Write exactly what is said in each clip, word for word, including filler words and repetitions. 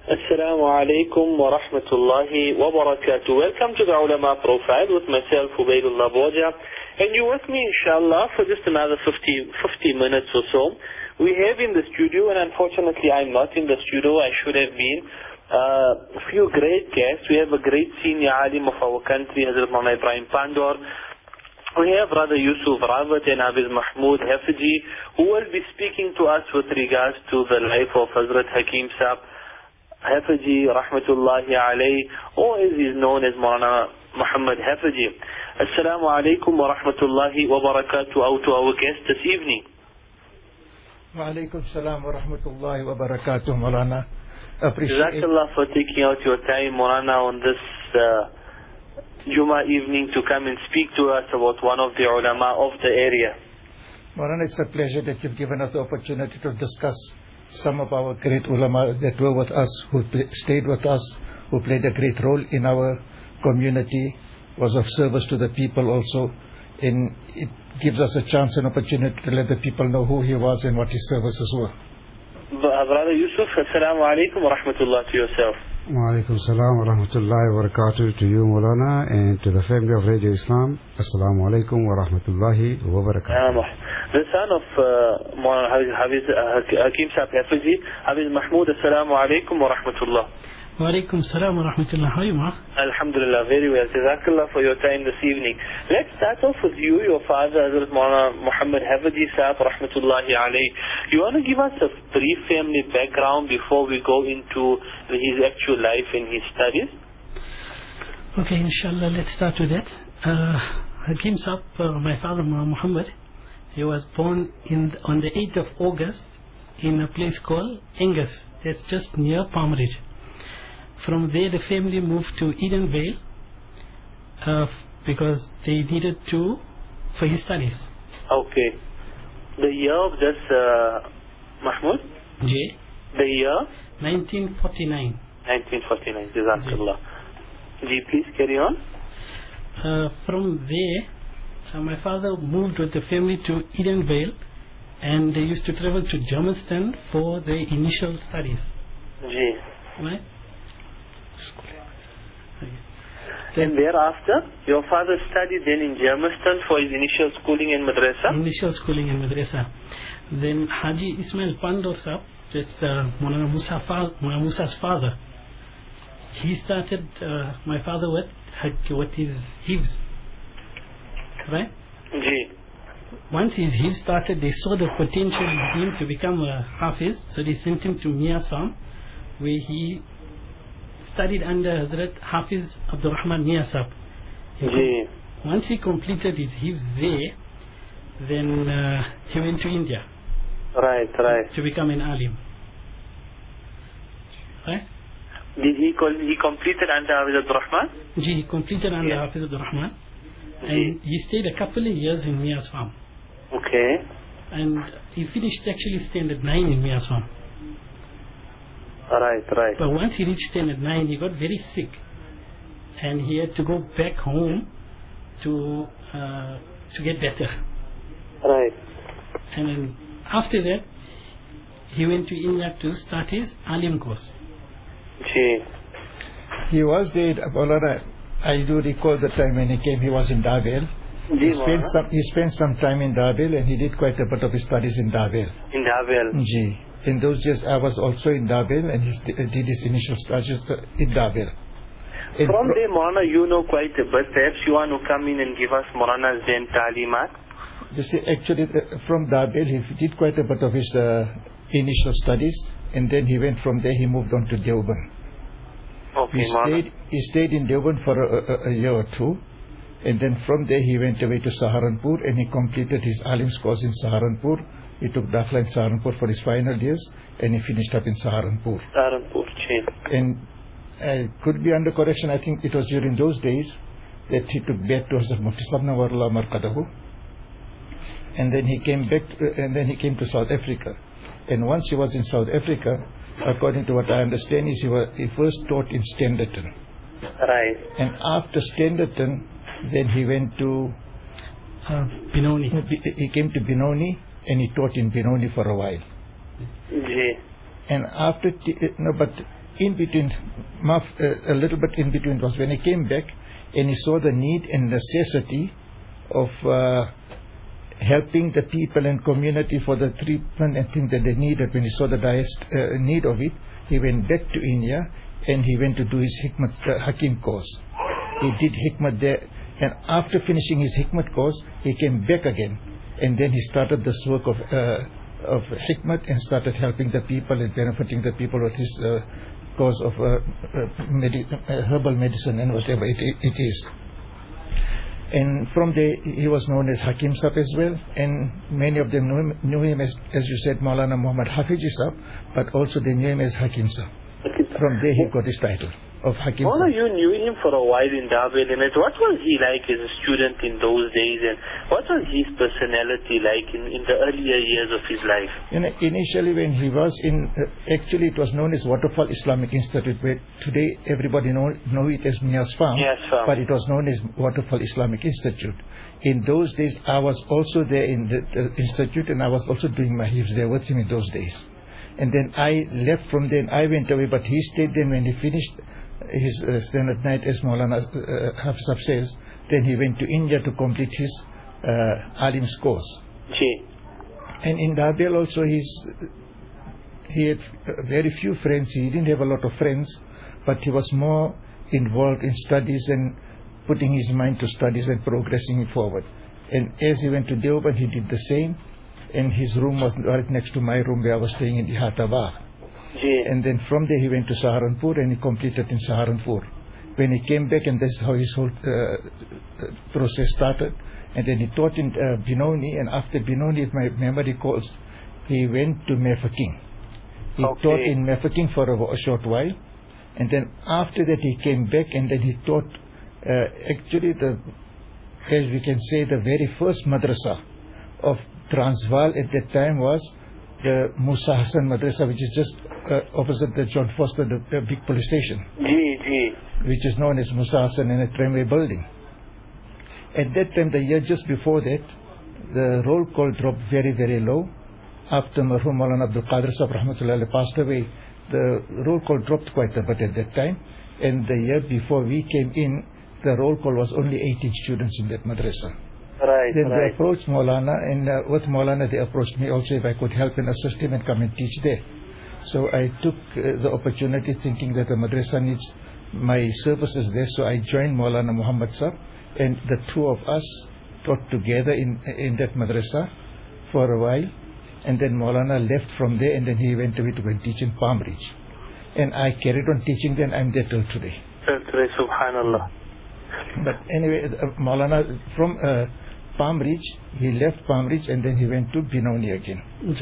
Assalamu alaikum wa rahmatullahi wa barakatuh. Welcome to the Ulama Profile with myself, Ubaidullah Boja. And you're with me, inshallah, for just another fifty, fifty minutes or so. We have in the studio, and unfortunately I'm not in the studio, I should have been, uh, a few great guests. We have a great senior alim of our country, Hazrat Mawlana Ibrahim Pandor. We have Brother Yusuf Rawat and Hafiz Mahmoud Hafiji, who will be speaking to us with regards to the life of Hazrat Hakim Saab Hafiji, rahmatullahi alayhi, or as is known as Maulana Muhammad Hafiji. Assalamu alaikum wa rahmatullahi wa barakatuh. Out to our guest this evening. Wa alaikum salam wa rahmatullahi wa barakatuh, Maulana. Appreciate Jazakallah for taking out your time, Maulana, on this uh, Jummah evening to come and speak to us about one of the ulama of the area. Maulana, it's a pleasure that you've given us the opportunity to discuss some of our great ulama that were with us, who stayed with us, who played a great role in our community, was of service to the people also, and it gives us a chance and opportunity to let the people know who he was and what his services were. Brother Yusuf, assalamu alaikum wa rahmatullah to yourself. Wa alaikum salam wa rahmatullahi wa barakatuh to you, Maulana, and to the family of Radio Islam. Assalamu alaikum wa rahmatullahi wa barakatuh. The son of uh, Maulana Hafiz uh, Hakim Saab Hafiji, Hafiz Mahmoud, assalamu alaikum wa rahmatullah. Wa alaikum salam wa rahmatullah. How are you, Ma? Alhamdulillah, very well. Jazakallah for your time this evening. Let's start off with you, your father, Hazrat Maulana Muhammad Hafiji Saab, rahmatullahi alayhi. You want to give us a brief family background before we go into his actual life and his studies? Okay, inshallah, let's start with that. Uh, Hakim Saab, uh, my father, Muhammad, he was born in on the eighth of August in a place called Angus. That's just near Palmridge. From there, the family moved to Edenvale uh, because they needed to for his studies. Okay. The year of this, uh, Mahmoud? J. The year? nineteen forty-nine. nineteen forty-nine. Jazakallah. Ji, please carry on. Uh, from there, uh, my father moved with the family to Edenvale, and they used to travel to Germiston for their initial studies. Ji. Right? And thereafter, your father studied then in Germiston for his initial schooling in madrasa? Initial schooling in madrasa. Then Haji Ismail Pandor Saab, that's uh, Maulana Musa fa- Maulana Musa's father. He started uh, my father with what is hifz. Right? Ji. Once his hifz started, they saw the potential in him to become a hafiz, so they sent him to Mia's farm, where he studied under Hazrat Hafiz Abdul Rahman Mia Saab. Ji. Once he completed his hifz there, then uh, he went to India. Right, right. To become an alim. Right? Did he call, he completed under Hafiz Abdul Rahman? Ji, he completed under yeah. Hafiz Abdul Rahman. And he stayed a couple of years in Mia's farm. Okay. And he finished actually standard nine in Mia's farm. Right, right. But once he reached standard nine, he got very sick. And he had to go back home to uh, to get better. Right. And then after that, he went to India to start his alim course. Gee. He was there, Maulana. I do recall the time when he came, he was in Darbel. He spent some, he spent some time in Darbel, and he did quite a bit of his studies in Darbel. In Darbel. Ji. In those years, I was also in Darbel, and he did his initial studies in Darbel. In From there, Maulana, you know quite a bit. Perhaps you want to come in and give us Maulana's then talimat. You see, actually, the, from Darbel, he did quite a bit of his uh, initial studies, and then he went from there, he moved on to Deoband. Okay, he stayed, he stayed in Deoband for a, a, a year or two, and then from there he went away to Saharanpur, and he completed his alim's course in Saharanpur. He took Dakhla in Saharanpur for his final years, and he finished up in Saharanpur. Saharanpur, gee. And I could be under correction, I think it was during those days that he took back to Hazrat Mufti Sahib Nawarullah Markadahu, and then he came back, to, and then he came to South Africa. And once he was in South Africa, according to what I understand, is he, was, he first taught in Standerton. Right. And after Standerton, then he went to uh, Benoni. He came to Benoni, and he taught in Benoni for a while. Gee. And after, t- no, but in between, a little bit in between was when he came back and he saw the need and necessity of uh, helping the people and community for the treatment and things that they needed. When he saw the direct uh, need of it, he went back to India and he went to do his Hikmat uh, Hakim course. He did Hikmat there, and after finishing his Hikmat course, he came back again, and then he started this work of uh, of Hikmat and started helping the people and benefiting the people with his uh, cause of uh, uh, medi uh, herbal medicine and whatever it, it is. And from there he was known as Hakim Sahib as well, and many of them knew him, knew him as, as you said, Maulana Muhammad Hafiji Sahib, but also they knew him as Hakim Sahib. From there he got his title of Hakim Maulana, Sahib. you knew him for a while in Darbar Limit. What was he like as a student in those days, and what was his personality like in, in the earlier years of his life? You know, initially when he was in, uh, actually it was known as Waterfall Islamic Institute, where today everybody know, know it as Mias Farm, Mias Farm, but it was known as Waterfall Islamic Institute. In those days I was also there in the, the institute, and I was also doing my hifz there with him in those days. And then I left from there and I went away, but he stayed there. When he finished his uh, standard night, as Maulana uh, Hafiz Sahib says, then he went to India to complete his uh, Alim's course. Gee. And in Darbar also he's, he had very few friends. He didn't have a lot of friends, but he was more involved in studies and putting his mind to studies and progressing forward. And as he went to Deoband, he did the same. And his room was right next to my room where I was staying in Ihata Bagh. And then from there he went to Saharanpur and he completed in Saharanpur. When he came back, and that's how his whole uh, process started. And then he taught in uh, Binoni, and after Binoni, if my memory calls, he went to Mefaking. He okay. taught in Mefaking for a, a short while. And then after that he came back, and then he taught uh, actually the, as we can say, the very first madrasa of Transvaal at that time was the Musa Hassan Madrasa, which is just uh, opposite the John Foster, the, the big police station, Gee, gee. which is known as Musa Hassan in a tramway building. At that time, the year just before that, the roll call dropped very, very low. After Marhum Maulana Abdul Qadir Sahib Rahmatullah passed away, the roll call dropped quite a bit at that time. And the year before we came in, the roll call was only eighteen students in that madrasa. Right, then right. they approached Maulana, and uh, with Maulana they approached me also if I could help and assist him and come and teach there. So I took uh, the opportunity, thinking that the madrasa needs my services there. So I joined Maulana Muhammad Sahib, and the two of us taught together in in that madrasa for a while. And then Maulana left from there, and then he went away to go and teach in Palm Ridge. And I carried on teaching there, and I'm there till today. Till today, subhanallah. But anyway, uh, Maulana from uh, Palm Ridge, he left Palm Ridge, and then he went to Binoni again.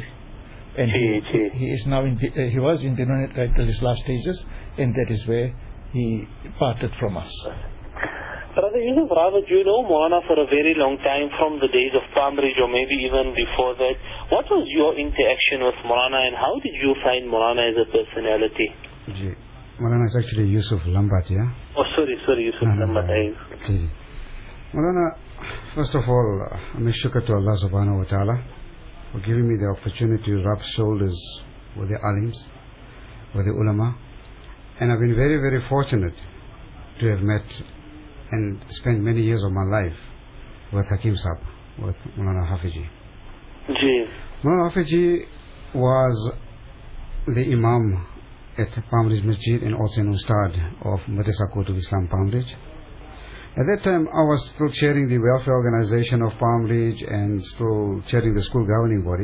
And he, he, he is now in, uh, he was in Binoni right till his last stages, and that is where he parted from us. Brother Yusuf, rather, you know Maulana for a very long time, from the days of Palm Ridge or maybe even before that. What was your interaction with Maulana, and how did you find Maulana as a personality? Ji, Maulana is actually Yusuf Lambat, yeah? Oh, sorry, sorry, Yusuf no, Lambat. No, no. Maulana, first of all, I make shukr to Allah subhanahu wa ta'ala for giving me the opportunity to rub shoulders with the alims, with the ulama. And I've been very, very fortunate to have met and spent many years of my life with Hakim Sahib, with Maulana Hafiji. Ji. Maulana Hafiji was the Imam at Palm Ridge Masjid and also an Ustad of Madrasa Qutul Islam Palm Ridge. At that time, I was still chairing the welfare organization of Palm Ridge and still chairing the school governing body.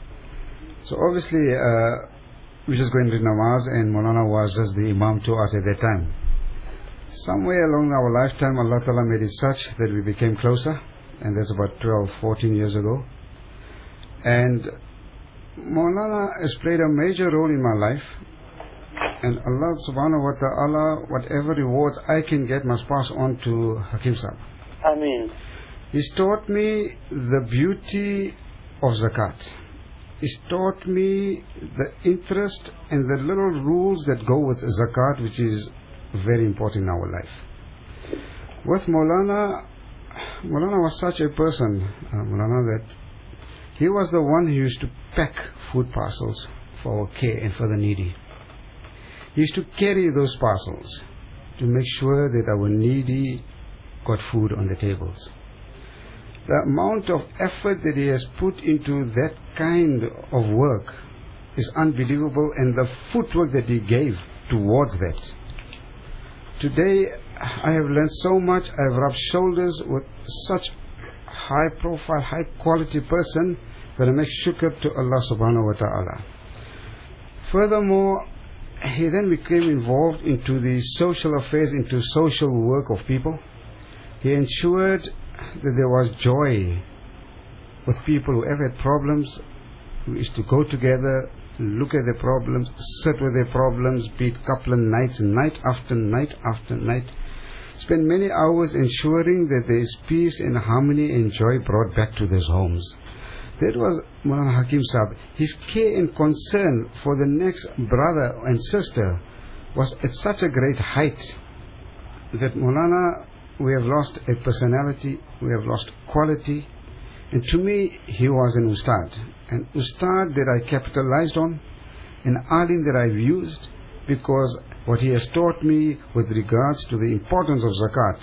So obviously, uh, we just going to namaz, and Maulana was just the Imam to us at that time. Somewhere along our lifetime, Allah Ta'ala made it such that we became closer, and that's about twelve, fourteen years ago. And Maulana has played a major role in my life, and Allah Subhanahu wa Ta'ala, whatever rewards I can get, must pass on to Hakim Sahib. Ameen. He's taught me the beauty of zakat. He's taught me the interest and the little rules that go with zakat, which is very important in our life. With Maulana, Maulana was such a person, uh, Maulana, that he was the one who used to pack food parcels for our care and for the needy. he used to carry those parcels to make sure that our needy got food on the tables. The amount of effort that he has put into that kind of work is unbelievable, and the footwork that he gave towards that. Today, I have learned so much. I have rubbed shoulders with such high profile, high quality person that I make shukr to Allah subhanahu wa ta'ala. Furthermore, he then became involved into the social affairs, into social work of people. He ensured that there was joy with people who ever had problems. We used to go together, look at their problems, sit with their problems, be it couple of nights, night after night after night. Spend many hours ensuring that there is peace and harmony and joy brought back to those homes. That was Maulana Hakim Sahib. His care and concern for the next brother and sister was at such a great height that Maulana, we have lost a personality, we have lost quality. And to me, he was an ustad. An ustad that I capitalized on, an alim that I've used, because what he has taught me with regards to the importance of zakat,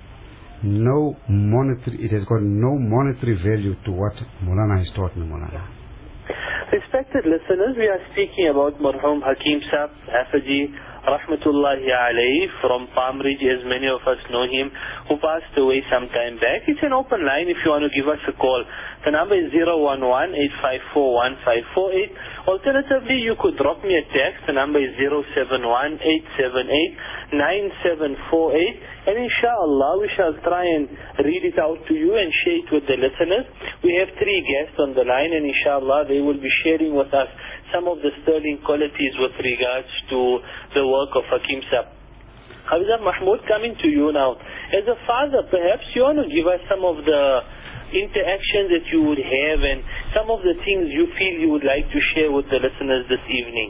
no monetary, it has got no monetary value to what Maulana has taught me, Maulana. Respected listeners, we are speaking about Marhum Hakim Sahib Hafizi Rahmatullahi alayhi from Palm Ridge, as many of us know him, who passed away some time back. It's an open line if you want to give us a call. The number is zero one one, eight five four, one five four eight. Alternatively, you could drop me a text. The number is zero seven one, eight seven eight, nine seven four eight. And inshallah, we shall try and read it out to you and share it with the listeners. We have three guests on the line, and inshallah, they will be sharing with us some of the sterling qualities with regards to the work of Hakim Sahib. Hafizah Mahmood, coming to you now. As a father, perhaps you want to give us some of the interactions that you would have and some of the things you feel you would like to share with the listeners this evening.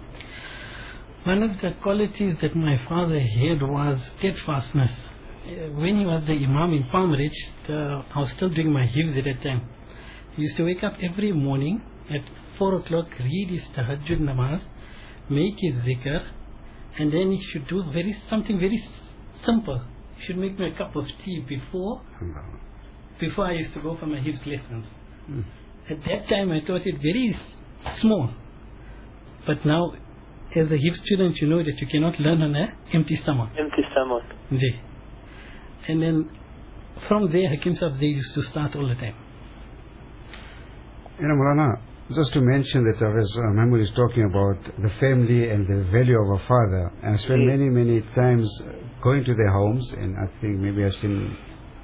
One of the qualities that my father had was steadfastness. When he was the Imam in Palm Ridge, the, I was still doing my hifz at that time. He used to wake up every morning at four o'clock, read his tahajjud namaz, make his zikr, and then he should do very something very simple. He should make me a cup of tea before before I used to go for my hifz lessons. Mm. At that time I thought it very small. But now, as a hifz student, you know that you cannot learn on an empty stomach. Empty stomach. Jee. And then from there, Hakim Sahib, they used to start all the time. You know, Maulana, just to mention that I was, uh, Mahmood is talking about the family and the value of a father. And I spent mm. many, many times going to their homes, and I think maybe I've seen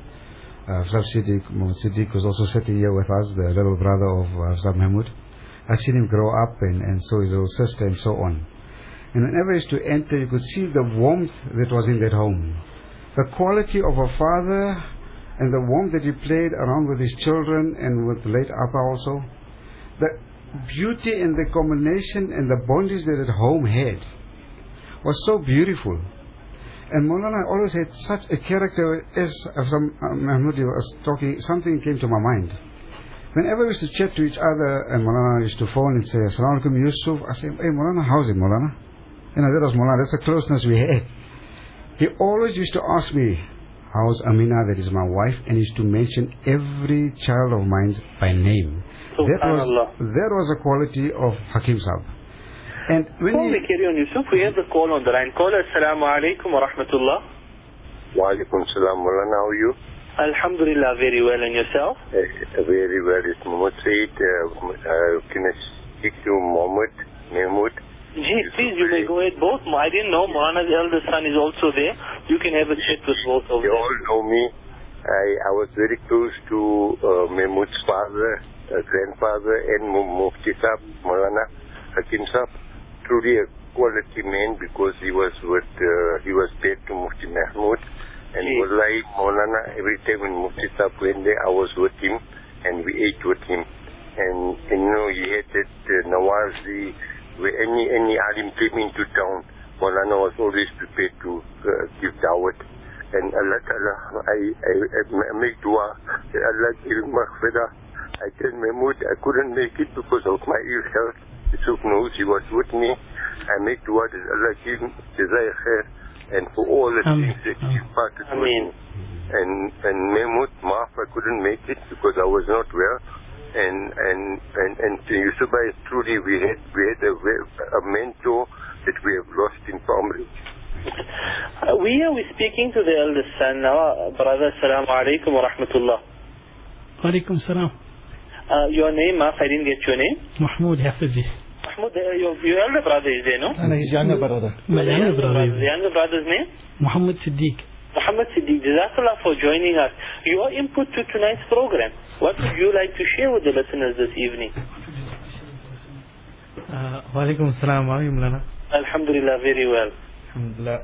uh, Hafsab Siddiq, Muhammad Siddiq was also sitting here with us, the little brother of uh, Hafsab Mahmood. I've seen him grow up, and, and so his little sister, and so on. And whenever he used to enter, you could see the warmth that was in that home. The quality of a father and the warmth that he played around with his children and with late Appa also. The beauty and the combination and the bondage that at home had was so beautiful. And Maulana always had such a character. As some uh, Mahmood was talking, something came to my mind. Whenever we used to chat to each other, and Maulana used to phone and say, Assalamu alaikum Yusuf, I say, hey Maulana, how's it Maulana? You know, that was Maulana, that's the closeness we had. He always used to ask me, how's Amina, that is my wife, and he used to mention every child of mine by name. That was, that was a quality of Hakim Sahib. And when Before we carry on, Yusuf, we have the call on the line. Caller, Assalamu alaikum wa rahmatullah. Wa alaikum salam, Maulana, how are you? Alhamdulillah, very well, and yourself? Uh, very well, it's Muhammad Said. Uh, uh, can I speak to Muhammad, Mahmood? Gee, please, you may go ahead. Both, I didn't know, Maulana's eldest son is also there. You can have a chat with both of them. You them. all know me. I, I was very close to uh, Mahmood's father, uh, grandfather, and Mufti Sahib, Maulana Hakim Sahib. Truly a quality man, because he was with, uh, he was paid to Mufti Mahmood. And wallahi, Maulana, every time when Mufti Sahib went there, I was with him, and we ate with him. And, and you know, he had that uh, Nawazi, where any, any alim came into town, Maulana was always prepared to uh, give dawat. And Allah Ta'ala, I, I, I make dua, Allah give maghfirah. I tell Mahmood, I couldn't make it because of my ill health. Yusuf knows, he was with me. I make dua that Allah give Jazai khair and for all the Ameen. things that you parted with Ameen. me. And, and Mahmoud, Maaf, I couldn't make it because I was not well. And, and, and, and Yusuf Bhai, truly we had, we had a, a mentor that we have lost in Palmridge. Uh, we are we speaking to the eldest son now, uh, brother. Assalamu alaikum wa rahmatullah. Wa alaikum salam. Uh, your name, Maaf, I didn't get your name. Mahmoud Hafizi. Mahmoud, uh, your, your elder brother is there, no? And his younger brother. My The younger brother. The younger brother's name? Muhammad Siddiq. Muhammad Siddiq, Jazakallah for joining us. Your input to tonight's program. What would you like to share with the listeners this evening? Uh, wa alaikum salam. How are you, Mulana? Alhamdulillah, very well. Alhamdulillah.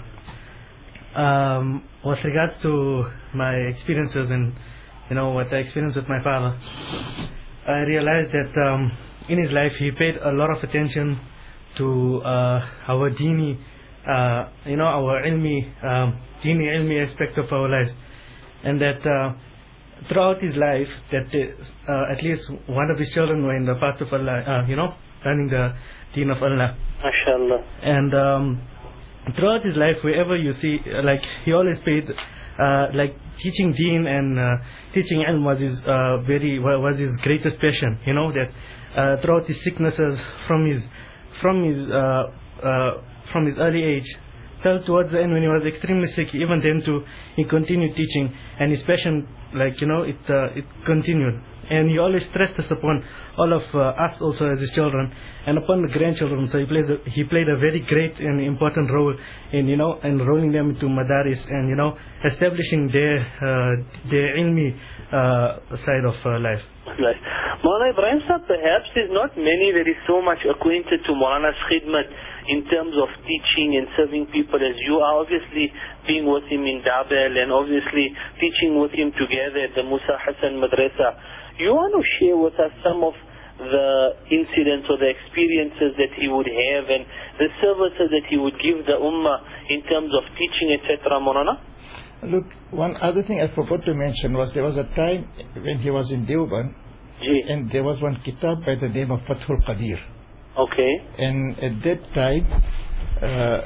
Uh, um, with regards to my experiences and, you know, what I experienced with my father, I realized that um, in his life he paid a lot of attention to uh, our dini, uh, you know, our ilmi, um, dini ilmi aspect of our lives, and that uh, throughout his life, that uh, at least one of his children were in the path of Allah, uh, you know, learning the deen of Allah. MashaAllah. And um, throughout his life, wherever you see, uh, like he always paid, uh, like teaching deen and uh, teaching ilm was his uh, very was his greatest passion. You know that uh, throughout his sicknesses, from his from his uh, uh, from his early age till towards the end when he was extremely sick, even then too he continued teaching, and his passion, like you know, it uh, it continued. And he always stressed this upon all of uh, us also as his children and upon the grandchildren. So he plays a, he played a very great and important role in, you know, enrolling them into madaris and, you know, establishing their uh, their ilmi uh, side of uh, life. Right. Maulana Ibrahim Sahib, perhaps there's not many that is so much acquainted to Maulana's khidmat in terms of teaching and serving people as you are, obviously being with him in Dabel and obviously teaching with him together at the Musa Hassan Madrasa. You want to share with us some of the incidents or the experiences that he would have and the services that he would give the ummah in terms of teaching, et cetera, Maulana? Look, one other thing I forgot to mention was there was a time when he was in Deoban, and there was one kitab by the name of Fathul Qadir. Okay. And at that time, uh,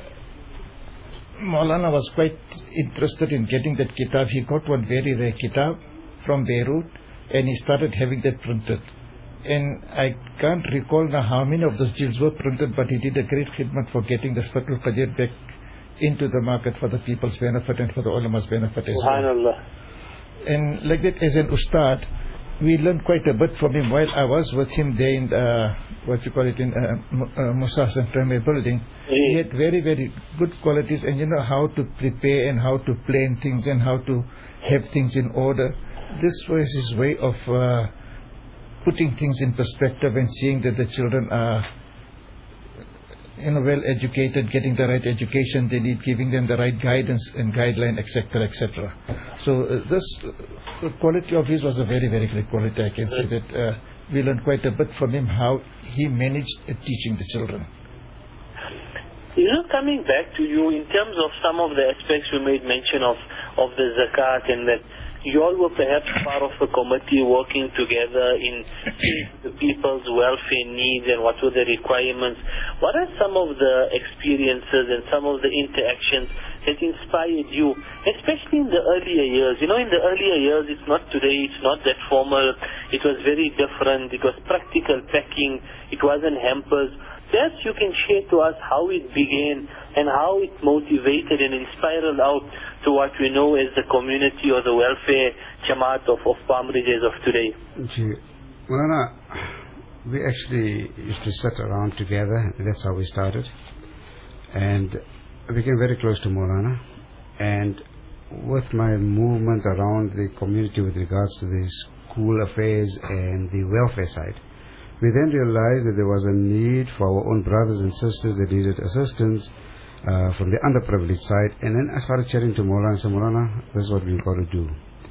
Maulana was quite interested in getting that kitab. He got one very rare kitab from Beirut, and he started having that printed. And I can't recall now how many of those jills were printed, but he did a great khidmat for getting this Fathul Qadir back into the market for the people's benefit and for the ulama's benefit as well. Subhanallah. And like that, as an ustad, we learned quite a bit from him while I was with him there in the, what you call it, in uh, uh, Musa Hassan Primary Building. Yeah. He had very, very good qualities, and you know how to prepare and how to plan things and how to have things in order. This was his way of uh, putting things in perspective and seeing that the children are, you know, well educated, getting the right education they need, giving them the right guidance and guideline, et cetera, et cetera. So uh, this uh, quality of his was a very, very great quality. I can say that uh, we learned quite a bit from him how he managed uh, teaching the children. You know, coming back to you in terms of some of the aspects you made mention of, of the zakat, and that you all were perhaps part of a committee working together in the people's welfare needs and what were the requirements. What are some of the experiences and some of the interactions that inspired you, especially in the earlier years? You know, in the earlier years, it's not today, it's not that formal. It was very different. It was practical packing. It wasn't hampers. Perhaps you can share to us how it began and how it motivated and inspired out to what we know as the community or the welfare Jamaat of, of Palm Ridge of today. Gee, Maulana, we actually used to sit around together. That's how we started. And we became very close to Maulana. And with my movement around the community with regards to the school affairs and the welfare side, we then realized that there was a need for our own brothers and sisters that needed assistance uh, from the underprivileged side. And then I started chatting to Maulana and said, Maulana, this is what we've got to do.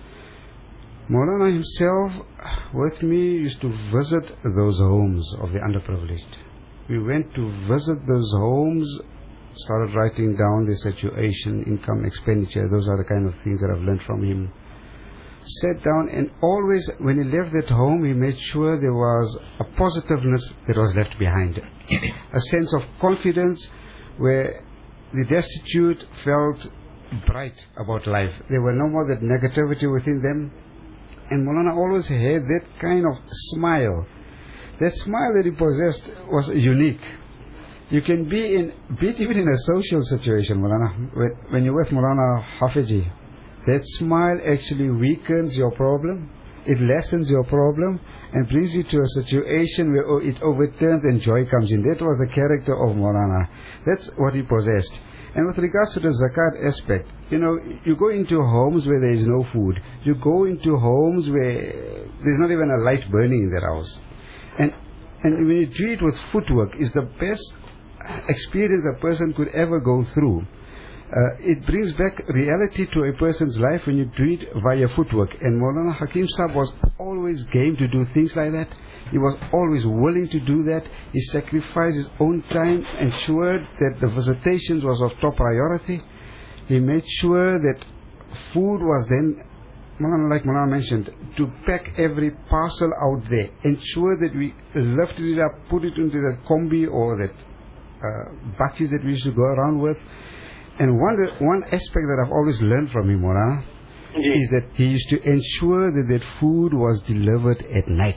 Maulana himself, with me, used to visit those homes of the underprivileged. We went to visit those homes, started writing down their situation, income, expenditure. Those are the kind of things that I've learned from him. sat down, and always when he left that home, he made sure there was a positiveness that was left behind. A sense of confidence where the destitute felt bright about life. There were no more that negativity within them. And Maulana always had that kind of smile. That smile that he possessed was unique. You can be in, be it even in a social situation, Maulana. When, when you're with Maulana Hafiji, that smile actually weakens your problem. It lessens your problem and brings you to a situation where it overturns and joy comes in. That was the character of Maulana. That's what he possessed. And with regards to the zakat aspect, you know, you go into homes where there is no food. You go into homes where there's not even a light burning in that house. And and when you do it with footwork, it's the best experience a person could ever go through. Uh, it brings back reality to a person's life when you do it via footwork. And Maulana Hakim Sahib was always game to do things like that. He was always willing to do that. He sacrificed his own time, ensured that the visitations was of top priority. He made sure that food was then, like Maulana mentioned, to pack every parcel out there, ensure that we lifted it up, put it into that combi or that uh, bakis that we used to go around with. And one one aspect that I've always learned from him, Maulana, yes. is that he used to ensure that that food was delivered at night.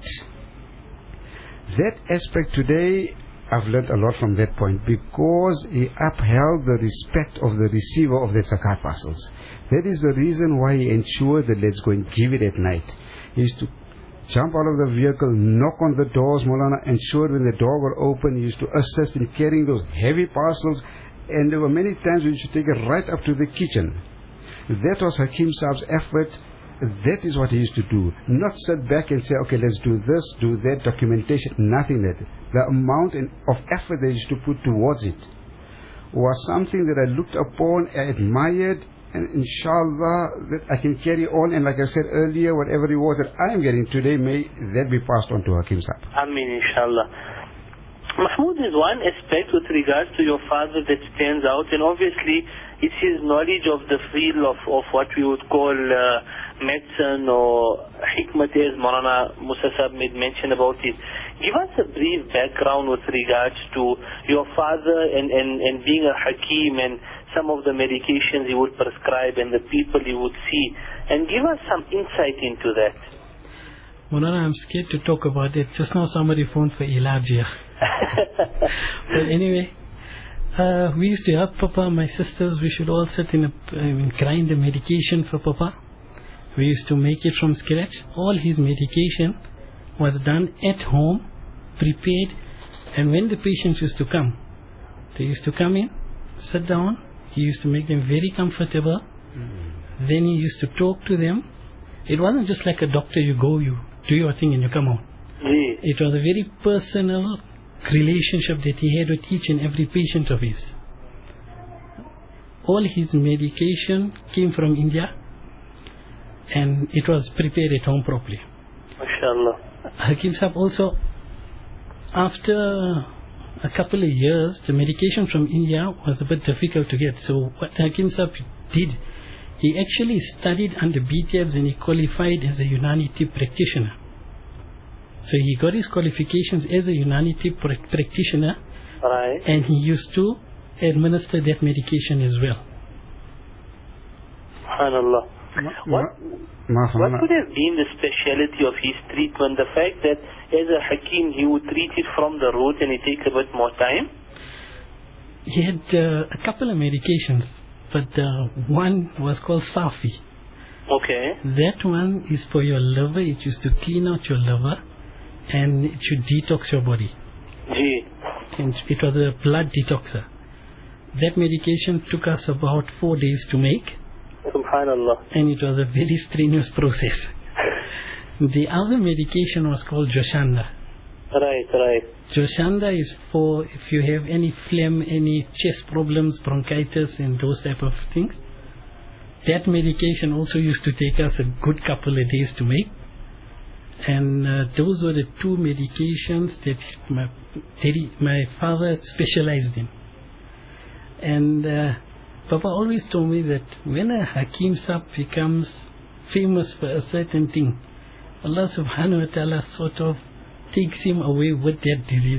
That aspect today, I've learned a lot from that point, because he upheld the respect of the receiver of the zakat parcels. That is the reason why he ensured that let's go and give it at night. He used to jump out of the vehicle, knock on the doors, Maulana, ensure when the door will open, he used to assist in carrying those heavy parcels. And there were many times we used to take it right up to the kitchen. That was Hakim Sahib's effort. That is what he used to do. Not sit back and say, okay, let's do this, do that, documentation, nothing like that. The amount of effort they used to put towards it was something that I looked upon, I admired, and inshallah that I can carry on. And like I said earlier, whatever it was that I am getting today, may that be passed on to Hakim Sahib. Ameen, inshallah. Mahmoud, is one aspect with regards to your father that stands out, and obviously it's his knowledge of the field of, of what we would call uh, medicine or hikmat, as Maulana Musa Sahib made mention about it. Give us a brief background with regards to your father and, and, and being a hakim and some of the medications he would prescribe and the people he would see, and give us some insight into that. Maulana, I'm scared to talk about it. Just now somebody phoned for Ilaj here. But anyway, uh, we used to help Papa, my sisters. We should all sit in a, I mean, grind the medication for Papa. We used to make it from scratch. All his medication was done at home, prepared. And when the patients used to come, they used to come in, sit down. He used to make them very comfortable. Mm. Then he used to talk to them. It wasn't just like a doctor, you go, you do your thing and you come out. Mm. It was a very personal relationship that he had with each and every patient of his. All his medication came from India, and it was prepared at home properly. MashaAllah. Hakim Sahib also, after a couple of years, the medication from India was a bit difficult to get. So what Hakim Sahib did, he actually studied under B T Abs and he qualified as a Unani Tib practitioner. So he got his qualifications as a Unani Tib practitioner, right. And he used to administer that medication as well. SubhanAllah. What, what would have been the speciality of his treatment? The fact that as a Hakim he would treat it from the root and it takes a bit more time? He had uh, a couple of medications, but uh, one was called Safi. Okay. That one is for your liver. It used to clean out your liver and it should detox your body. Gee. And it was a blood detoxer. That medication took us about four days to make. SubhanAllah. And it was a very strenuous process. The other medication was called Joshanda. Right, right. Joshanda is for if you have any phlegm, any chest problems, bronchitis and those type of things. That medication also used to take us a good couple of days to make. And uh, those were the two medications that my, my father specialized in. And uh, Papa always told me that when a Hakim Sahib becomes famous for a certain thing, Allah subhanahu wa ta'ala sort of takes him away with that disease.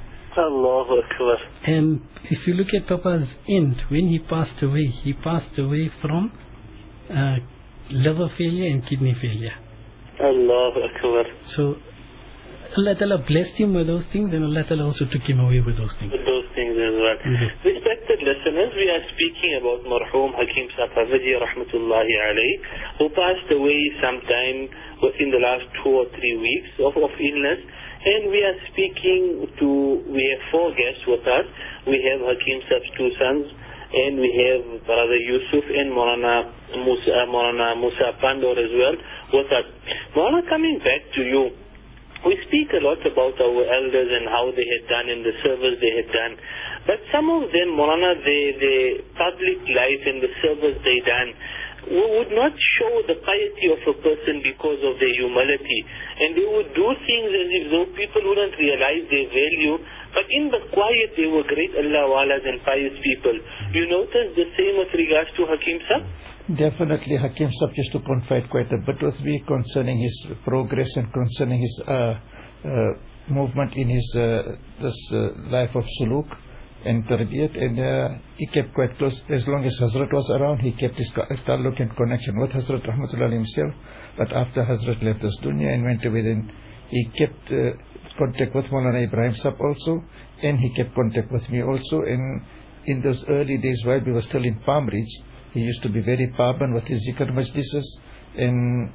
Allahu Akbar. And if you look at Papa's end, when he passed away, he passed away from uh, liver failure and kidney failure. Allahu Akbar. So Allah Ta'ala blessed him with those things, and Allah Ta'ala also took him away with those things. With those things as well. Mm-hmm. Respected listeners, we are speaking about Marhum Hakim Saab Hafidhi Rahmatullahi Alayhi, who passed away sometime within the last two or three weeks of, of illness. And we are speaking to, we have four guests with us. We have Hakim Saab's two sons, and we have Brother Yusuf and Maulana Musa, Maulana Musa Pandor as well with us. Maulana, coming back to you, we speak a lot about our elders and how they had done and the service they had done. But some of them, Maulana, their, their public life and the service they done would not show the piety of a person because of their humility. And they would do things as if though people wouldn't realize their value. But in the quiet, they were great Allah-walas and pious people. You notice the same with regards to Hakim Saab? Definitely, Hakim Saab used to confide quite a bit with me concerning his progress and concerning his uh, uh, movement in his uh, this uh, life of suluk and tarbiyat, and uh, he kept quite close. As long as Hazrat was around, he kept his taluk and connection with Hazrat Rahmatullah himself. But after Hazrat left this dunya and went away, then he kept uh, contact with Maulana Ibrahim Saab also, and he kept contact with me also. And in those early days while we were still in Palm Ridge, he used to be very paban with his zikr majlises, and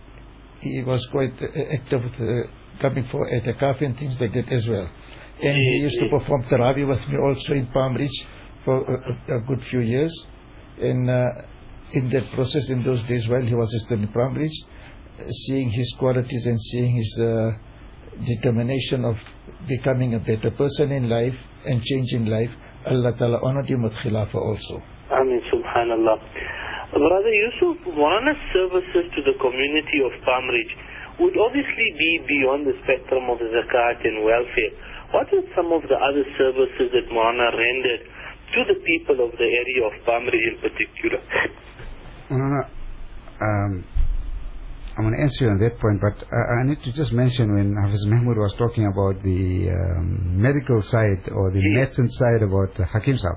he was quite uh, active with uh, coming for etikaf and things like that as well. And he used to perform Tarawih with me also in Palm Ridge for a, a good few years. And uh, in that process, in those days while he was still in Palm Ridge, uh, seeing his qualities and seeing his uh, determination of becoming a better person in life and changing life, Allah Ta'ala honored him with Khilafah also. Ameen, subhanallah. Brother Yusuf, Maulana's services to the community of Palm Ridge would obviously be beyond the spectrum of zakat and welfare. What are some of the other services that Maulana rendered to the people of the area of Palm Ridge in particular? Maulana, um, I'm going to answer you on that point, but uh, I need to just mention when Hafiz Mahmood was talking about the um, medical side or the Gee. medicine side about uh, Hakim Saab.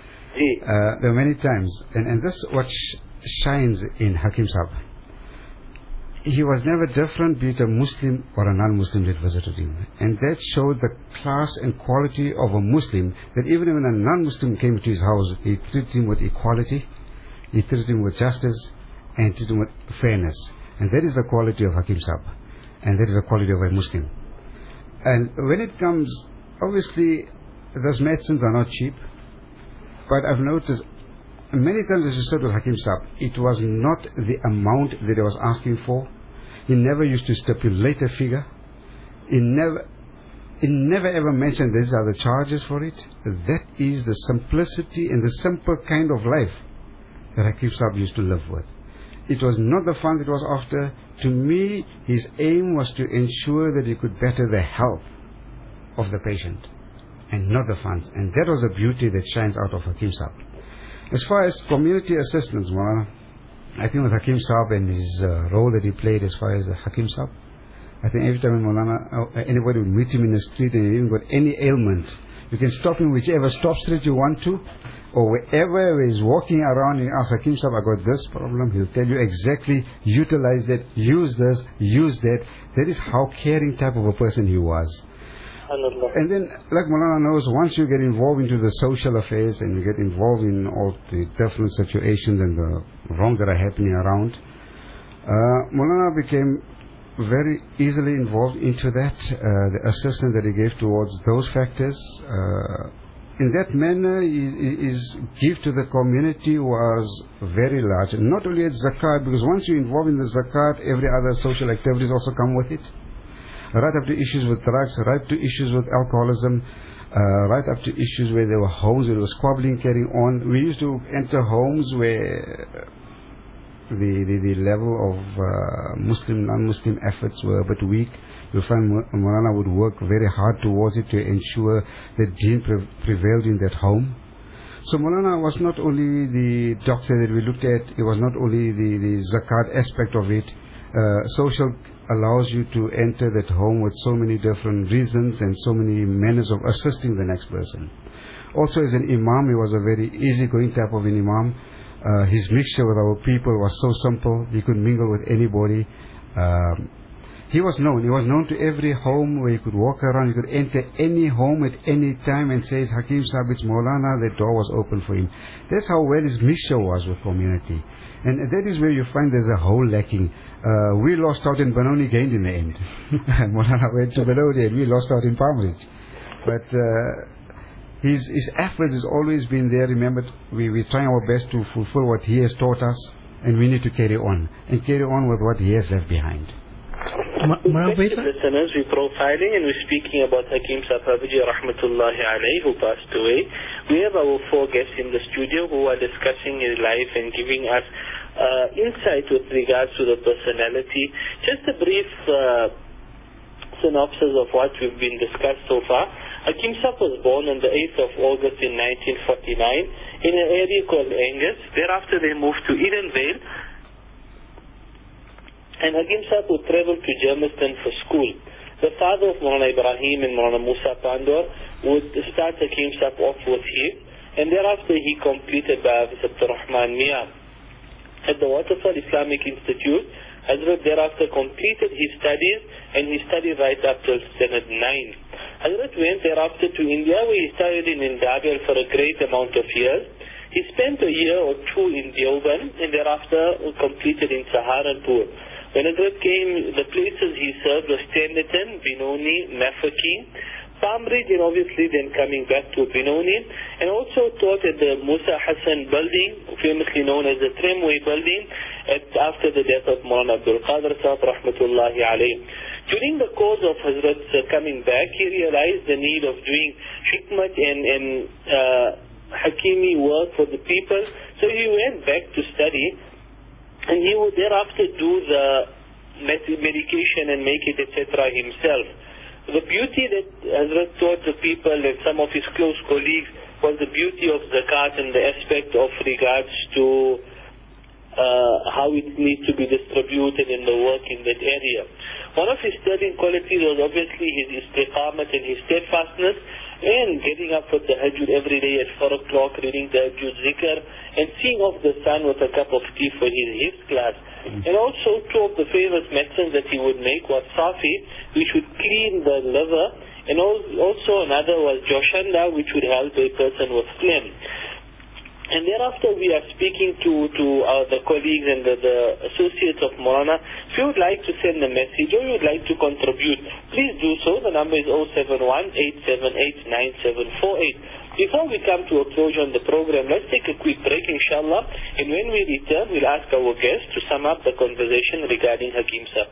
Uh, there are many times, and, and this is what sh shines in Hakim Saab. He was never different, be it a Muslim or a non-Muslim that visited him. And that showed the class and quality of a Muslim, that even when a non-Muslim came to his house, he treated him with equality, he treated him with justice, and treated him with fairness. And that is the quality of Hakim Saab. And that is the quality of a Muslim. And when it comes, obviously, those medicines are not cheap. But I've noticed, many times as you said with Hakim Saab, it was not the amount that he was asking for. He never used to stipulate a figure. He never, he never ever mentioned these are the charges for it. That is the simplicity and the simple kind of life that Hakim Saab used to live with. It was not the funds it was after. To me, his aim was to ensure that he could better the health of the patient and not the funds. And that was the beauty that shines out of Hakim Saab. As far as community assistance, Maulana, I think with Hakim Saab and his uh, role that he played as far as the Hakim Saab, I think every time Maulana, uh, anybody would meet him in the street and he even got any ailment, you can stop him whichever stop street you want to, or wherever he's walking around and ask Hakim Saab, I got this problem, he'll tell you exactly, utilize that, use this, use that. That is how caring type of a person he was. And then, like Maulana knows, once you get involved into the social affairs and you get involved in all the different situations and the wrongs that are happening around, uh, Maulana became very easily involved into that, uh, the assistance that he gave towards those factors. Uh, in that manner, his gift to the community was very large. And not only at zakat, because once you're involved in the zakat, every other social activities also come with it. Right up to issues with drugs, right up to issues with alcoholism, uh, right up to issues where there were homes where there was squabbling carrying on. We used to enter homes where the, the, the level of uh, Muslim, non-Muslim efforts were a bit weak. You'll find Maulana would work very hard towards it to ensure that deen pre prevailed in that home. So Maulana was not only the doctor that we looked at, it was not only the, the zakat aspect of it. Uh, social allows you to enter that home with so many different reasons and so many manners of assisting the next person. Also as an imam, he was a very easygoing type of an imam. Uh, his mixture with our people was so simple, he could mingle with anybody. Um, He was known. He was known to every home where he could walk around. He could enter any home at any time and say, Hakim Sahib, it's Maulana. The door was open for him. That's how well his mixture was with community. And that is where you find there's a hole lacking. Uh, we lost out in Benoni, gained in the end. Maulana went to Benoni and we lost out in Palm Ridge. But uh, his, his efforts has always been there. Remember, we, we're trying our best to fulfill what he has taught us. And we need to carry on. And carry on with what he has left behind. Listeners, we're profiling and we're speaking about Hakim Sahib Habaji Rahmatullahi Alayhi, who passed away. We have our four guests in the studio who are discussing his life and giving us uh, insight with regards to the personality. Just a brief uh, synopsis of what we've been discussed so far. Hakim Sahib was born on the eighth of August in nineteen forty-nine in an area called Angus. Thereafter they moved to Edenvale. And Hakim Sahib would travel to Germiston for school. The father of Maulana Ibrahim and Maulana Musa Pandor would start Hakim Sahib off with him, and thereafter he completed by Hafiz Abdur Rahman Mia. At the Waterfall Islamic Institute, Hazrat thereafter completed his studies, and he studied right up till Standard nine. Hazrat went thereafter to India, where he studied in Indabel for a great amount of years. He spent a year or two in Deoban, and thereafter completed in Saharanpur. When Hazrat came, the places he served were Standerton, Benoni, Mafeking, Palm Ridge, and obviously then coming back to Benoni, and also taught at the Musa Hassan building, famously known as the Tramway building, at, after the death of Maulana Abdul Qadir Sahib Rahmatullahi Alayhi. During the course of Hazrat's uh, coming back, he realized the need of doing hikmat and, and uh, Hakimi work for the people, so he went back to study. And he would thereafter do the medication and make it, et cetera himself. The beauty that Hazrat taught the people and some of his close colleagues was the beauty of zakat and the aspect of regards to uh, how it needs to be distributed in the work in that area. One of his sterling qualities was obviously his istiqamat and his steadfastness, and getting up for the tahajjud every day at four o'clock, reading the tahajjud zikr, and seeing off the sun with a cup of tea for his, his class. Mm-hmm. And also two of the famous medicines that he would make was safi, which would clean the liver, and also another was joshanda, which would help a person with phlegm. And thereafter we are speaking to, to uh, the colleagues and the, the associates of Maulana. If you would like to send a message or you would like to contribute, please do so. The number is zero seven one, eight seven eight, nine seven four eight. Before we come to a closure on the program, let's take a quick break, inshallah. And when we return, we'll ask our guests to sum up the conversation regarding Hakim Sahib.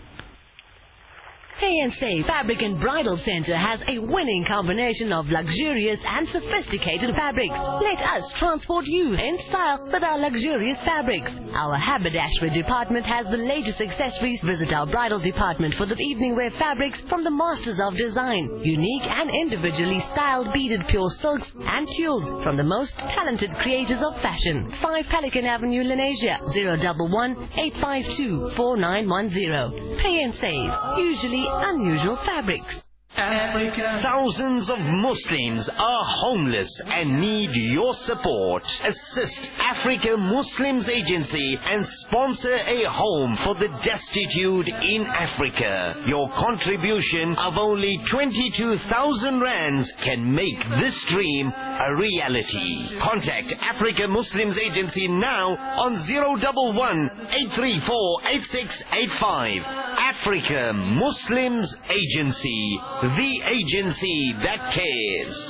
Pay and Save Fabric and Bridal Center has a winning combination of luxurious and sophisticated fabrics. Let us transport you in style with our luxurious fabrics. Our haberdashery department has the latest accessories. Visit our bridal department for the evening wear fabrics from the masters of design. Unique and individually styled beaded pure silks and tulles from the most talented creators of fashion. five Pelican Avenue, Lenasia, zero one one, eight five two, four nine one zero. Pay and Save. Usually unusual fabrics. Africa. Thousands of Muslims are homeless and need your support. Assist Africa Muslims Agency and sponsor a home for the destitute in Africa. Your contribution of only twenty-two thousand rands can make this dream a reality. Contact Africa Muslims Agency now on zero one one, eight three four, eight six eight five. Africa Muslims Agency, the agency that cares.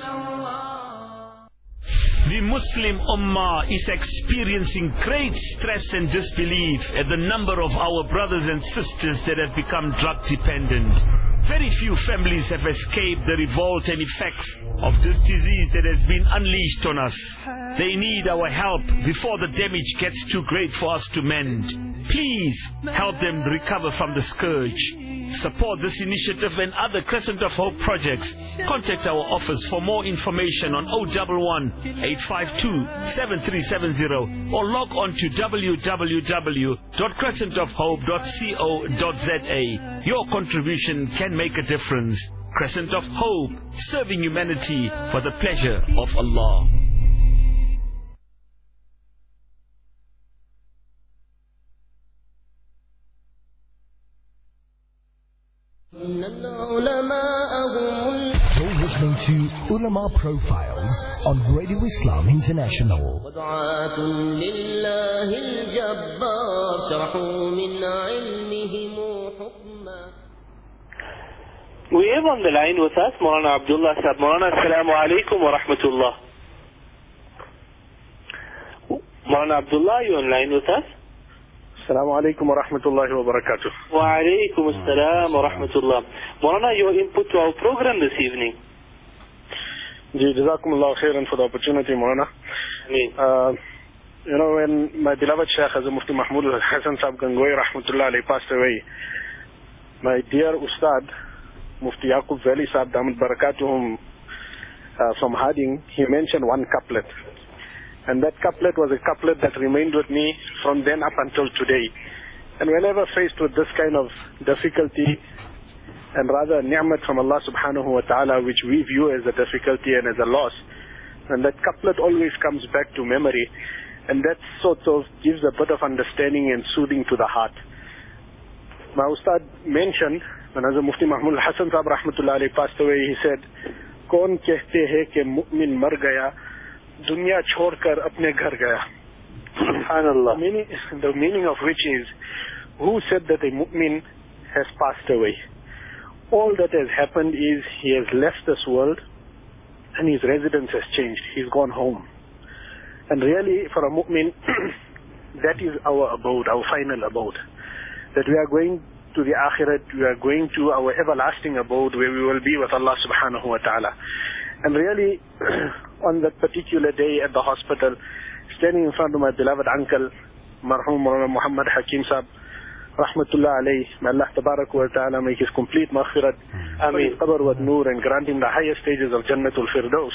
The Muslim Ummah is experiencing great stress and disbelief at the number of our brothers and sisters that have become drug dependent. Very few families have escaped the revolt and effects of this disease that has been unleashed on us. They need our help before the damage gets too great for us to mend. Please help them recover from the scourge. Support this initiative and other Crescent of Hope projects. Contact our office for more information on zero one one, eight five two, seven three seven zero or log on to w w w dot crescent of hope dot co dot z a. Your contribution can make a difference. Crescent of Hope, serving humanity for the pleasure of Allah. You're listening to Ulama Profiles on Radio Islam International. We have on the line with us Maulana Abdullah Sahab. Maulana, Assalamu alaikum wa rahmatullah. Maulana Abdullah, you on line with us? Assalamu alaikum wa rahmatullahi wa barakatuh. Wa alaikum assalam wa rahmatullah. Maulana, your input to our program this evening. Ji, jazakumullah khairan for the opportunity, Maulana. Uh, you know, when my beloved Shaykh Hazrat Mufti Mahmud Hassan Sahab Gangoi rahmatullah alayhi passed away, my dear Ustad Mufti Yaqub Veli Sahab Damat Barakatuhum uh, from Harding, he mentioned one couplet. And that couplet was a couplet that remained with me from then up until today. And whenever faced with this kind of difficulty, and rather ni'mat from Allah subhanahu wa ta'ala, which we view as a difficulty and as a loss, and that couplet always comes back to memory, and that sort of gives a bit of understanding and soothing to the heart. My Ustad mentioned, when Hazrat Mufti Mahmud Hassan Sahab rahmatullah alayhi passed away, he said, "Kaun kehte hai ke mu'min mar gaya, dunya chhodkar apne ghar gaya." SubhanAllah. Meaning, the meaning of which is, who said that a mu'min has passed away? All that has happened is he has left this world and his residence has changed. He's gone home. And really, for a mu'min, that is our abode, our final abode. That we are going to the akhirat, we are going to our everlasting abode where we will be with Allah subhanahu wa ta'ala. And really, on that particular day at the hospital, standing in front of my beloved uncle, Marhum Maulana Muhammad Hakim Sahab, rahmatullah alayhi, may Allah tabarak wa ta'ala make his complete maghfirat, Ameen, qabr wa noor, and grant him the highest stages of Jannatul Firdaus.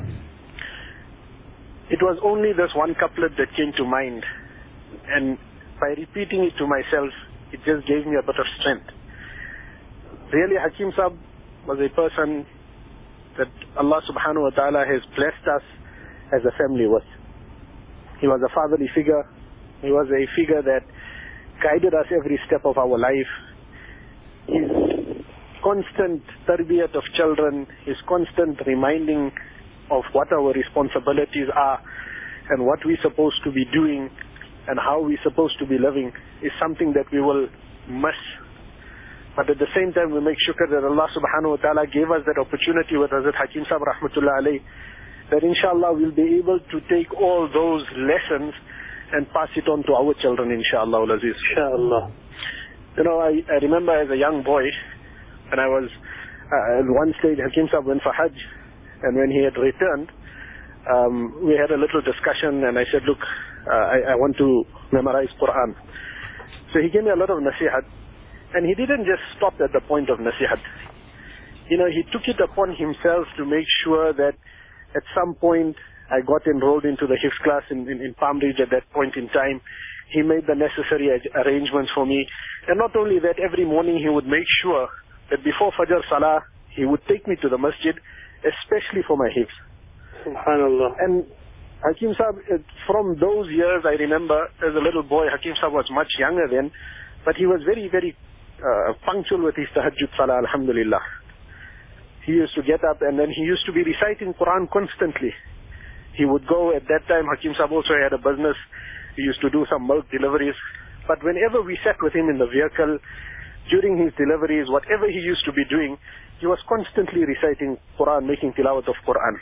It was only this one couplet that came to mind, and by repeating it to myself, it just gave me a bit of strength. Really, Hakim Sahab was a person that Allah subhanahu wa ta'ala has blessed us as a family with. He was a fatherly figure. He was a figure that guided us every step of our life. His constant tarbiyat of children, his constant reminding of what our responsibilities are and what we're supposed to be doing and how we're supposed to be living is something that we will miss. But at the same time, we make shukr that Allah subhanahu wa ta'ala gave us that opportunity with Hazrat Hakim Sahab rahmatullah alayhi, that inshallah we'll be able to take all those lessons and pass it on to our children, inshallah al-aziz. Inshallah. You know, I, I remember as a young boy, when I was, uh, at one stage, Hakim Sahab went for Hajj, and when he had returned, um, we had a little discussion, and I said, look, uh, I, I want to memorize Quran. So he gave me a lot of nasihat, and he didn't just stop at the point of nasihat. You know, he took it upon himself to make sure that at some point I got enrolled into the Hifz class in, in, in Palm Ridge at that point in time. He made the necessary arrangements for me. And not only that, every morning he would make sure that before Fajr Salah, he would take me to the masjid, especially for my Hifz. SubhanAllah. And Hakim Sahab, from those years, I remember, as a little boy, Hakim Sahab was much younger then, but he was very, very uh, punctual with his tahajjud salah, alhamdulillah. He used to get up and then he used to be reciting Quran constantly. He would go, at that time, Hakim Sahab also had a business. He used to do some milk deliveries. But whenever we sat with him in the vehicle, during his deliveries, whatever he used to be doing, he was constantly reciting Quran, making tilawat of Quran.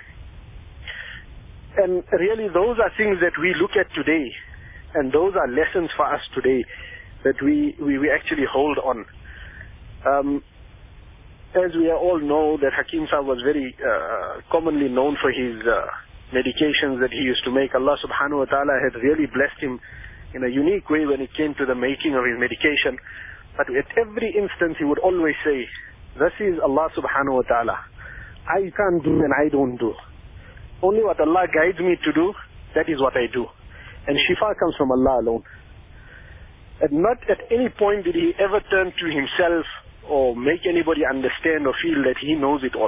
And really, those are things that we look at today, and those are lessons for us today that we, we, we actually hold on. Um, as we all know, that Hakim Sahab was very uh, commonly known for his uh, medications that he used to make. Allah subhanahu wa ta'ala had really blessed him in a unique way when it came to the making of his medication. But at every instance he would always say, this is Allah subhanahu wa ta'ala. I can't do and I don't do. Only what Allah guides me to do, that is what I do. And shifa comes from Allah alone. And not at any point did he ever turn to himself or make anybody understand or feel that he knows it all.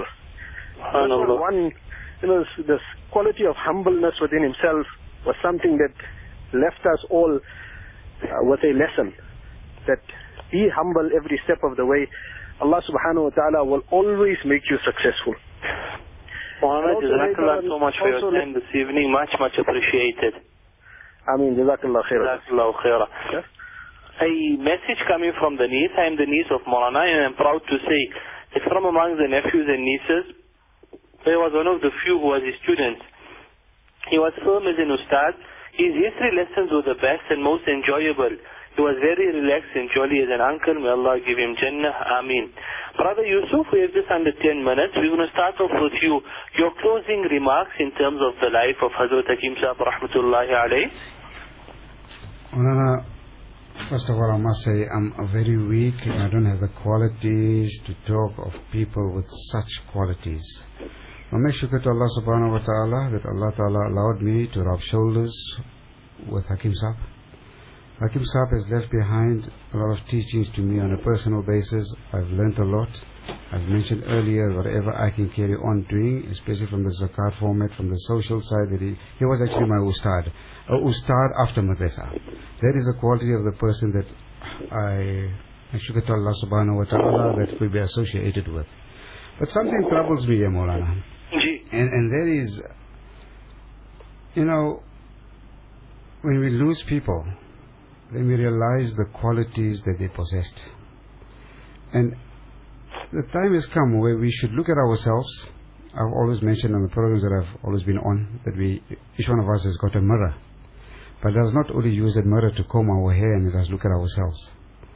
One, you know, this, this quality of humbleness within himself was something that left us all uh, with a lesson. That be humble every step of the way. Allah subhanahu wa ta'ala will always make you successful. Muhammad, Jazakallah so much for your time this evening. Much, much appreciated. Ameen. Jazakallah khairan. Jazakallah khairan. A message coming from the niece. I am the niece of Maulana, and I'm proud to say that from among the nephews and nieces, there was one of the few who was his student. He was firm as an ustad. His history lessons were the best and most enjoyable. He was very relaxed and jolly as an uncle. May Allah give him Jannah. Ameen. Brother Yusuf, we have just under ten minutes. We're going to start off with you. Your closing remarks in terms of the life of Hazrat Hakim Sahib Rahmatullahi alayh. Maulana, first of all, I must say I'm very weak and I don't have the qualities to talk of people with such qualities. I make shukr to Allah subhanahu wa ta'ala that Allah ta'ala allowed me to rub shoulders with Hakim Sahib. Hakim Sahib has left behind a lot of teachings to me on a personal basis. I've learnt a lot. I've mentioned earlier whatever I can carry on doing, especially from the zakat format, from the social side. That he, he was actually my ustad. A ustad after madrasa. That is the quality of the person that I, I shukr to Allah subhanahu wa ta'ala that we be associated with. But something troubles me, ya Maulana. And, and that is, you know, when we lose people, then we realize the qualities that they possessed. And the time has come where we should look at ourselves. I've always mentioned on the programs that I've always been on that we, each one of us has got a mirror. But let us not only use that mirror to comb our hair, and let us look at ourselves.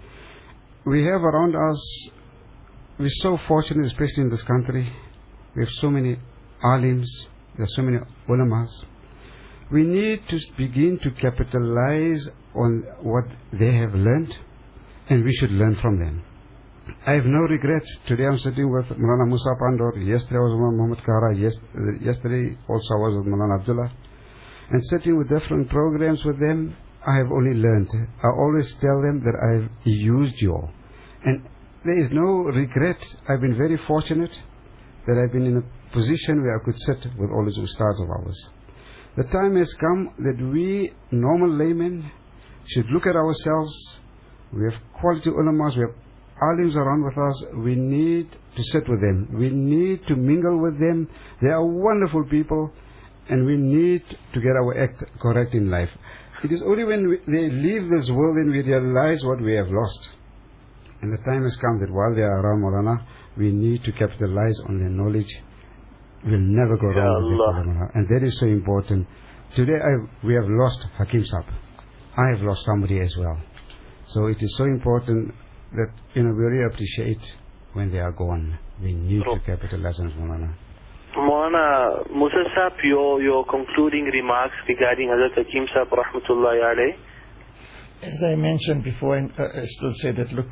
We have around us, we're so fortunate, especially in this country, we have so many alims, there are so many ulamas. We need to begin to capitalize on what they have learned, and we should learn from them. I have no regrets. Today I'm sitting with Maulana Musa Pandor. Yesterday I was with Muhammad Kara. Yes, yesterday also I was with Maulana Abdullah. And sitting with different programs with them, I have only learned. I always tell them that I've used you all. And there is no regret. I've been very fortunate that I've been in a position where I could sit with all these ustads of ours. The time has come that we, normal laymen, should look at ourselves. We have quality ulamas, we have alims around with us. We need to sit with them. We need to mingle with them. They are wonderful people, and we need to get our act correct in life. It is only when we, they leave this world and we realize what we have lost. And the time has come that while they are around, Maulana, we need to capitalize on their knowledge. We'll never go wrong with it, and that is so important. Today I, we have lost Hakim Sahib. I have lost somebody as well. So it is so important that, you know, we really appreciate when they are gone. We need to capitalize on Maulana. Maulana Musa Sahib, your, your concluding remarks regarding Hazrat Hakim Sahib Rahmatullahi alayh. As I mentioned before, and uh, I still say that, look,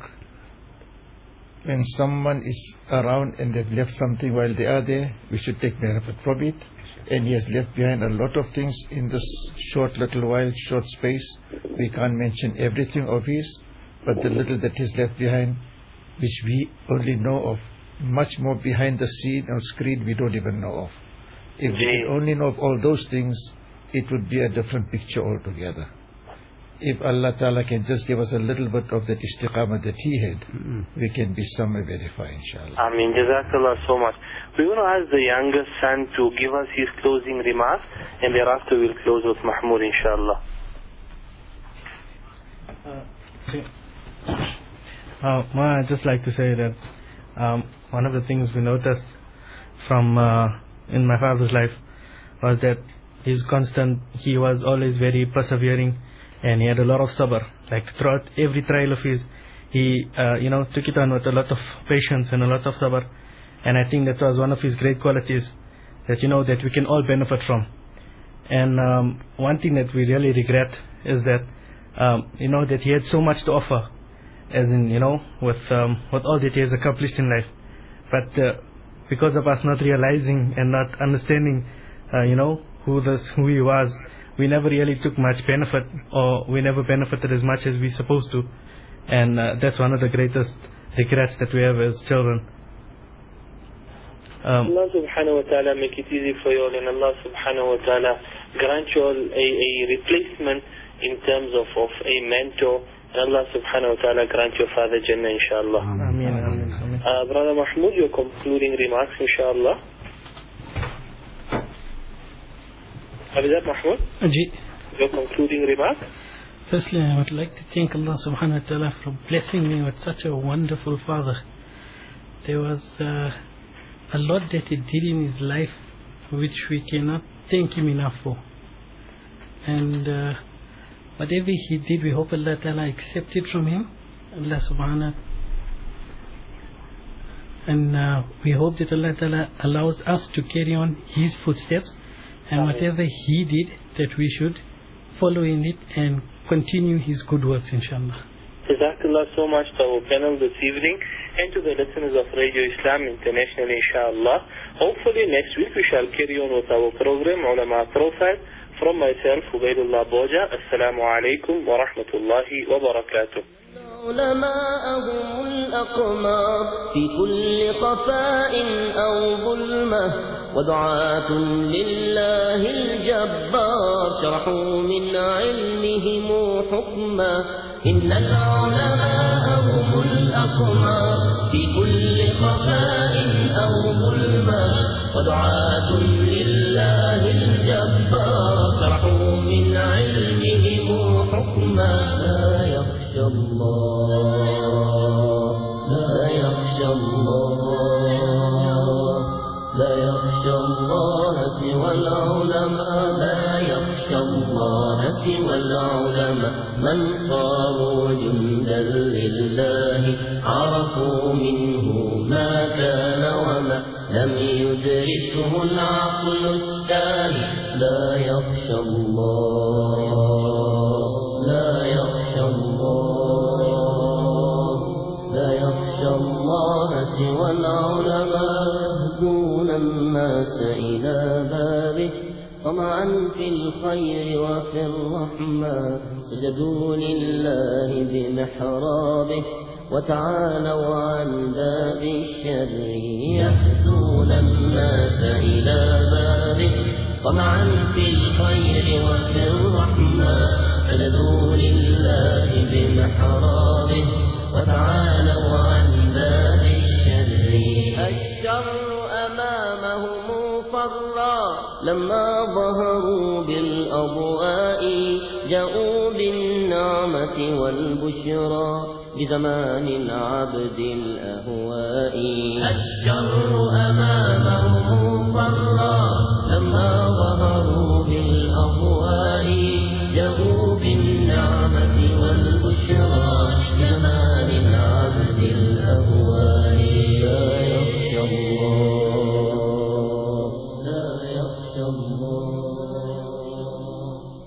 when someone is around and they've left something while they are there, we should take benefit from it. And he has left behind a lot of things in this short little while, short space. We can't mention everything of his, but the little that he's left behind, which we only know of, much more behind the scene or screen we don't even know of. If we could only know of all those things, it would be a different picture altogether. If Allah Ta'ala can just give us a little bit of that istiqamah that he had, mm-hmm. we can be somewhere very far, inshallah. I mean, Jazakallah so much. We're going to ask the youngest son to give us his closing remarks, and thereafter we'll close with Mahmoud, inshallah. Uh, uh, well, I'd just like to say that um, one of the things we noticed from uh, in my father's life was that his constant, he was always very persevering, and he had a lot of sabr. Like throughout every trial of his, he uh, you know took it on with a lot of patience and a lot of sabr. And I think that was one of his great qualities that you know that we can all benefit from. And um, one thing that we really regret is that um, you know that he had so much to offer, as in, you know, with um, with all that he has accomplished in life. But uh, because of us not realizing and not understanding, uh, you know, who this who he was, we never really took much benefit, or we never benefited as much as we supposed to. And uh, that's one of the greatest regrets that we have as children. Um, Allah subhanahu wa ta'ala make it easy for you all, and Allah subhanahu wa ta'ala grant you all a, a replacement in terms of, of a mentor, and Allah subhanahu wa ta'ala grant your father Jannah, inshallah. Ameen, ameen, ameen. Uh, Brother Mahmoud, your concluding remarks, inshallah. Abidab Mahmoud? Ajit. Your concluding remarks? Firstly, I would like to thank Allah subhanahu wa ta'ala for blessing me with such a wonderful father. There was uh, a lot that he did in his life which we cannot thank him enough for. And uh, whatever he did, we hope Allah ta'ala accepted from him. Allah subhanahu. And uh, we hope that Allah ta'ala allows us to carry on his footsteps. And whatever he did, that we should follow in it and continue his good works, inshallah. Jazakallah so much to our panel this evening and to the listeners of Radio Islam International, inshallah. Hopefully next week we shall carry on with our program, Ulama Profile. From myself, Ubaidullah Boja. Assalamu alaikum wa rahmatullahi wa barakatuh. علماءهم الأقمار في كل خفاء أو ظلمة ودعاة لله الجبار شرحوا من علمهم حكما إن العلماء هم الأقمار في كل خفاء أو ظلمة ودعاة لله الجبار شرحوا من علمهم حكما لا يخشى الله لا يخشى الله لا يخشى الله سوى العلماء لا يخشى الله سوى العلماء من صاروا جندا لله عرفوا منه ما كان وما لم يدركه العقل السالم لا يخشى الله لا يخشى الله لا يخشى الله سوى العلماء يهدون الناس إلى بابه طمعا في الخير وفي الرحمة سجدوا لله بمحرابه وتعالوا عن باب الشر يهدون الناس إلى بابه طمعا في الخير وفي الرحمة سجدوا لله بمحرابه وتعالوا عن باب الشر الشر أمامهم فرا لما ظهروا بالأضواء جاءوا بالنعمة والبشرى بزمان العبد الأهواء الشر أمامهم فرا لما ظهروا بالأضواء جاءوا بالنعمة